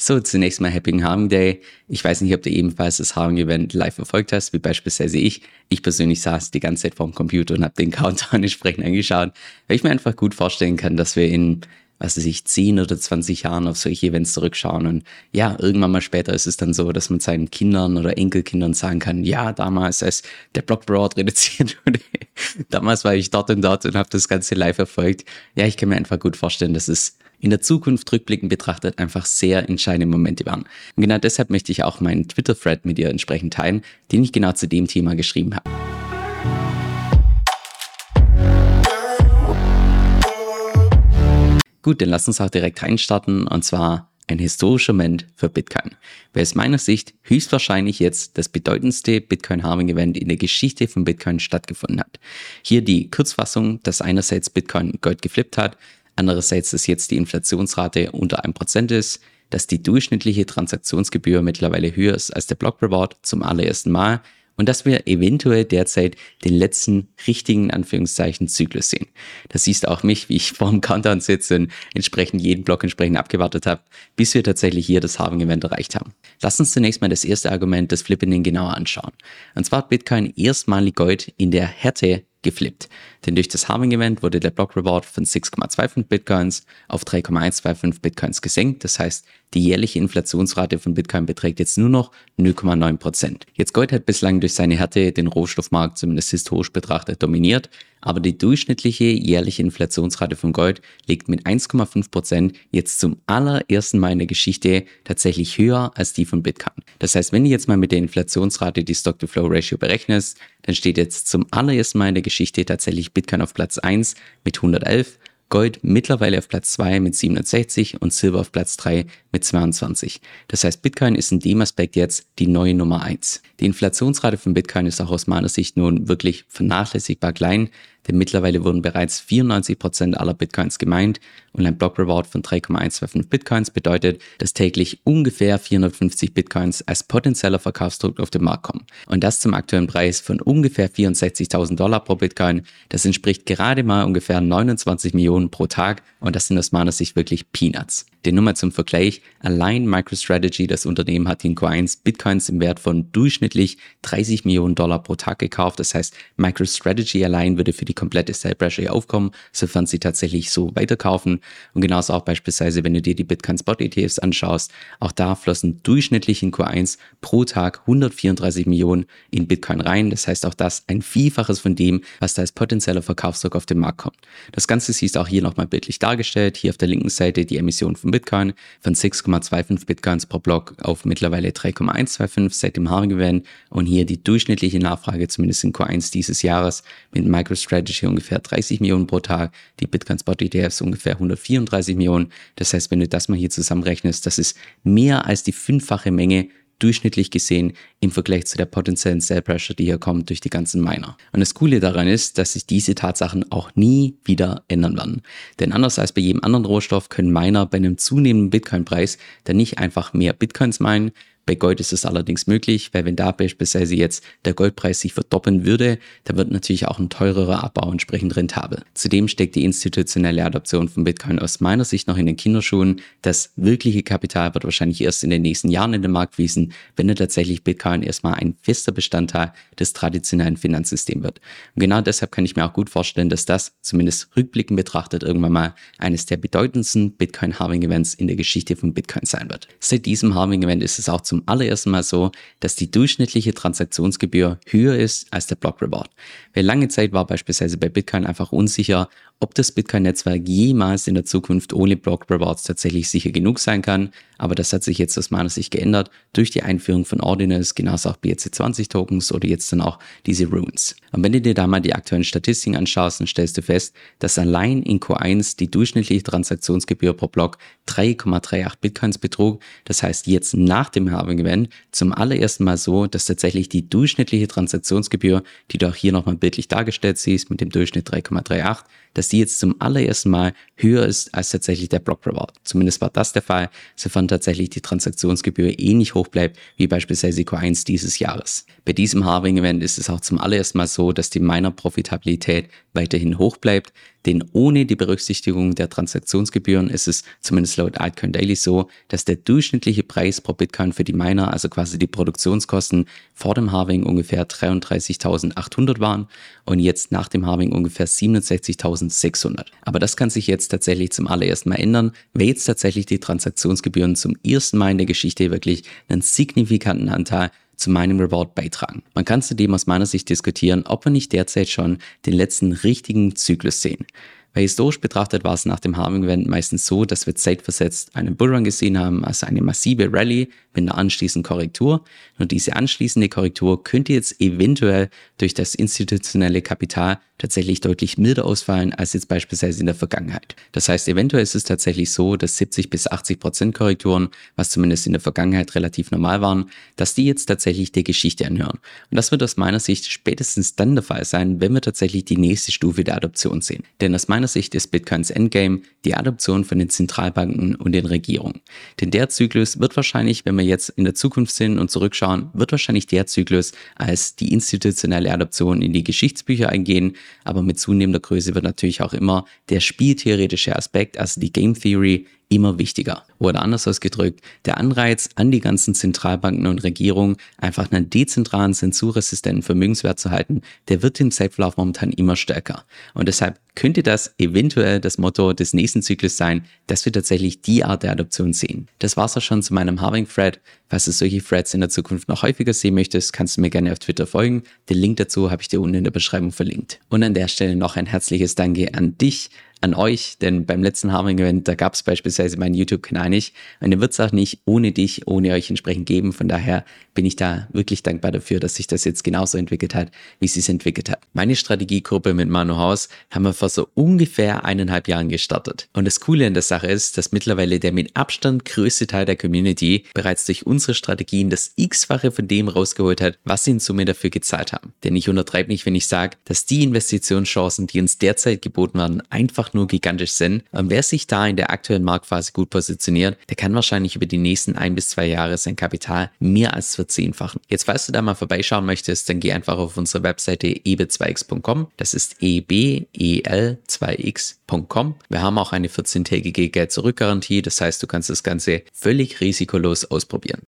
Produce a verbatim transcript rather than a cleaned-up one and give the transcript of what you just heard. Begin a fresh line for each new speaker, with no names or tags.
So, zunächst mal Happy Halving Day. Ich weiß nicht, ob du ebenfalls das Halving-Event live verfolgt hast, wie beispielsweise ich. Ich persönlich saß die ganze Zeit vorm Computer und habe den Countdown entsprechend angeschaut, weil ich mir einfach gut vorstellen kann, dass wir in, was weiß ich, zehn oder zwanzig Jahren auf solche Events zurückschauen. Und ja, irgendwann mal später ist es dann so, dass man seinen Kindern oder Enkelkindern sagen kann, ja, damals, als der Block Reward reduziert wurde, damals war ich dort und dort und habe das Ganze live verfolgt. Ja, ich kann mir einfach gut vorstellen, dass es in der Zukunft rückblickend betrachtet einfach sehr entscheidende Momente waren. Und genau deshalb möchte ich auch meinen Twitter-Thread mit dir entsprechend teilen, den ich genau zu dem Thema geschrieben habe. Gut, dann lass uns auch direkt reinstarten, und zwar ein historischer Moment für Bitcoin, weil aus meiner Sicht höchstwahrscheinlich jetzt das bedeutendste Bitcoin-Halving-Event in der Geschichte von Bitcoin stattgefunden hat. Hier die Kurzfassung, dass einerseits Bitcoin Gold geflippt hat, andererseits, dass jetzt die Inflationsrate unter ein Prozent ist, dass die durchschnittliche Transaktionsgebühr mittlerweile höher ist als der Block Reward zum allerersten Mal und dass wir eventuell derzeit den letzten richtigen Anführungszeichen Zyklus sehen. Das siehst auch mich, wie ich vor dem Countdown sitze und entsprechend jeden Block entsprechend abgewartet habe, bis wir tatsächlich hier das Halving-Event erreicht haben. Lass uns zunächst mal das erste Argument des Flippenden genauer anschauen. Und zwar hat Bitcoin erstmalig Gold in der Härte geflippt. Denn durch das Halving-Event wurde der Block Reward von sechs Komma fünfundzwanzig Bitcoins auf drei Komma hundertfünfundzwanzig Bitcoins gesenkt. Das heißt, die jährliche Inflationsrate von Bitcoin beträgt jetzt nur noch null Komma neun Prozent. Jetzt Gold hat bislang durch seine Härte den Rohstoffmarkt zumindest historisch betrachtet dominiert, aber die durchschnittliche jährliche Inflationsrate von Gold liegt mit eins Komma fünf Prozent jetzt zum allerersten Mal in der Geschichte tatsächlich höher als die von Bitcoin. Das heißt, wenn du jetzt mal mit der Inflationsrate die Stock-to-Flow-Ratio berechnest, dann steht jetzt zum allerersten Mal in der Geschichte tatsächlich Bitcoin auf Platz eins mit hundertelf, Gold mittlerweile auf Platz zwei mit siebenundsechzig und Silber auf Platz drei mit zweiundzwanzig. Das heißt, Bitcoin ist in dem Aspekt jetzt die neue Nummer eins. Die Inflationsrate von Bitcoin ist auch aus meiner Sicht nun wirklich vernachlässigbar klein, denn mittlerweile wurden bereits vierundneunzig Prozent aller Bitcoins gemeint und ein Block Reward von drei Komma hundertfünfundzwanzig Bitcoins bedeutet, dass täglich ungefähr vierhundertfünfzig Bitcoins als potenzieller Verkaufsdruck auf den Markt kommen. Und das zum aktuellen Preis von ungefähr vierundsechzigtausend Dollar pro Bitcoin. Das entspricht gerade mal ungefähr neunundzwanzig Millionen pro Tag und das sind aus meiner Sicht wirklich Peanuts. Denn nur mal zum Vergleich, allein MicroStrategy, das Unternehmen, hat in Q eins Bitcoins im Wert von durchschnittlich dreißig Millionen Dollar pro Tag gekauft. Das heißt, MicroStrategy allein würde für die komplette Sell Pressure hier aufkommen, sofern sie tatsächlich so weiterkaufen. Und genauso auch beispielsweise, wenn du dir die Bitcoin Spot E T Fs anschaust, auch da flossen durchschnittlich in Q eins pro Tag hundertvierunddreißig Millionen in Bitcoin rein. Das heißt auch das ein Vielfaches von dem, was da als potenzieller Verkaufsdruck auf den Markt kommt. Das Ganze siehst du auch hier nochmal bildlich dargestellt. Hier auf der linken Seite die Emission von Bitcoin von sechs Komma fünfundzwanzig Bitcoins pro Block auf mittlerweile drei Komma hundertzweiundfünfzig seit dem Halving-Event und hier die durchschnittliche Nachfrage zumindest in Q eins dieses Jahres mit MicroStrategy ungefähr dreißig Millionen pro Tag, die Bitcoin Spot E T Fs ungefähr hundertvierunddreißig Millionen. Das heißt, wenn du das mal hier zusammenrechnest, das ist mehr als die fünffache Menge durchschnittlich gesehen im Vergleich zu der potenziellen Sell Pressure, die hier kommt durch die ganzen Miner. Und das Coole daran ist, dass sich diese Tatsachen auch nie wieder ändern werden. Denn anders als bei jedem anderen Rohstoff können Miner bei einem zunehmenden Bitcoin-Preis dann nicht einfach mehr Bitcoins minen. Bei Gold ist es allerdings möglich, weil wenn da beispielsweise jetzt der Goldpreis sich verdoppeln würde, dann wird natürlich auch ein teurerer Abbau entsprechend rentabel. Zudem steckt die institutionelle Adoption von Bitcoin aus meiner Sicht noch in den Kinderschuhen. Das wirkliche Kapital wird wahrscheinlich erst in den nächsten Jahren in den Markt fließen, wenn dann tatsächlich Bitcoin erstmal ein fester Bestandteil des traditionellen Finanzsystems wird. Und genau deshalb kann ich mir auch gut vorstellen, dass das, zumindest rückblickend betrachtet, irgendwann mal eines der bedeutendsten Bitcoin-Halving-Events in der Geschichte von Bitcoin sein wird. Seit diesem Halving-Event ist es auch zum allerersten Mal so, dass die durchschnittliche Transaktionsgebühr höher ist als der Block Reward. Weil lange Zeit war beispielsweise bei Bitcoin einfach unsicher, ob das Bitcoin-Netzwerk jemals in der Zukunft ohne Block Rewards tatsächlich sicher genug sein kann. Aber das hat sich jetzt aus meiner Sicht geändert durch die Einführung von Ordinals, genauso auch B R C zwanzig Tokens oder jetzt dann auch diese Runes. Und wenn du dir da mal die aktuellen Statistiken anschaust, dann stellst du fest, dass allein in Q eins die durchschnittliche Transaktionsgebühr pro Block drei Komma achtunddreißig Bitcoins betrug. Das heißt jetzt nach dem Halving-Event zum allerersten Mal so, dass tatsächlich die durchschnittliche Transaktionsgebühr, die du auch hier nochmal bildlich dargestellt siehst mit dem Durchschnitt drei Komma achtunddreißig, dass die jetzt zum allerersten Mal höher ist als tatsächlich der Block Reward. Zumindest war das der Fall, sofern tatsächlich die Transaktionsgebühr ähnlich hoch bleibt wie beispielsweise Q eins dieses Jahres. Bei diesem Halving-Event ist es auch zum allerersten Mal so, dass die Miner-Profitabilität weiterhin hoch bleibt, denn ohne die Berücksichtigung der Transaktionsgebühren ist es zumindest laut Altcoin Daily so, dass der durchschnittliche Preis pro Bitcoin für die Miner, also quasi die Produktionskosten, vor dem Halving ungefähr dreiunddreißigtausendachthundert waren und jetzt nach dem Halving ungefähr siebenundsechzigtausendsechshundert. Aber das kann sich jetzt tatsächlich zum allerersten Mal ändern, weil jetzt tatsächlich die Transaktionsgebühren zum ersten Mal in der Geschichte wirklich einen signifikanten Anteil zu meinem Reward beitragen. Man kann zudem aus meiner Sicht diskutieren, ob wir nicht derzeit schon den letzten richtigen Zyklus sehen. Weil historisch betrachtet war es nach dem Halving-Event meistens so, dass wir zeitversetzt einen Bullrun gesehen haben, also eine massive Rallye mit einer anschließenden Korrektur. Und diese anschließende Korrektur könnte jetzt eventuell durch das institutionelle Kapital tatsächlich deutlich milder ausfallen als jetzt beispielsweise in der Vergangenheit. Das heißt, eventuell ist es tatsächlich so, dass siebzig bis achtzig Prozent Korrekturen, was zumindest in der Vergangenheit relativ normal waren, dass die jetzt tatsächlich der Geschichte anhören. Und das wird aus meiner Sicht spätestens dann der Fall sein, wenn wir tatsächlich die nächste Stufe der Adoption sehen. Denn aus meiner Sicht ist Bitcoins Endgame die Adoption von den Zentralbanken und den Regierungen. Denn der Zyklus wird wahrscheinlich, wenn wir jetzt in der Zukunft sind und zurückschauen, wird wahrscheinlich der Zyklus als die institutionelle Adoption in die Geschichtsbücher eingehen, aber mit zunehmender Größe wird natürlich auch immer der spieltheoretische Aspekt, also die Game Theory, immer wichtiger. Oder anders ausgedrückt, der Anreiz an die ganzen Zentralbanken und Regierungen, einfach einen dezentralen, zensurresistenten Vermögenswert zu halten, der wird im Zeitverlauf momentan immer stärker. Und deshalb könnte das eventuell das Motto des nächsten Zyklus sein, dass wir tatsächlich die Art der Adoption sehen. Das war's auch schon zu meinem Halving-Thread. Falls du solche Threads in der Zukunft noch häufiger sehen möchtest, kannst du mir gerne auf Twitter folgen. Den Link dazu habe ich dir unten in der Beschreibung verlinkt. Und an der Stelle noch ein herzliches Danke an dich, an euch, denn beim letzten Halving-Event, da gab es beispielsweise meinen YouTube-Kanal nicht und den wird es auch nicht ohne dich, ohne euch entsprechend geben. Von daher bin ich da wirklich dankbar dafür, dass sich das jetzt genauso entwickelt hat, wie es sich entwickelt hat. Meine Strategiegruppe mit Manu Haus haben wir vor so ungefähr eineinhalb Jahren gestartet. Und das Coole an der Sache ist, dass mittlerweile der mit Abstand größte Teil der Community bereits durch unsere Strategien das X-fache von dem rausgeholt hat, was sie in Summe dafür gezahlt haben. Denn ich untertreibe nicht, wenn ich sage, dass die Investitionschancen, die uns derzeit geboten werden, einfach nur gigantisch sind. Und wer sich da in der aktuellen Marktphase gut positioniert, der kann wahrscheinlich über die nächsten ein bis zwei Jahre sein Kapital mehr als verzehnfachen. Jetzt, falls du da mal vorbeischauen möchtest, dann geh einfach auf unsere Webseite e b zwei x punkt com. Das ist e b e l zwei x punkt com. Wir haben auch eine vierzehntägige Geld-Zurück-Garantie. Das heißt, du kannst das Ganze völlig risikolos ausprobieren.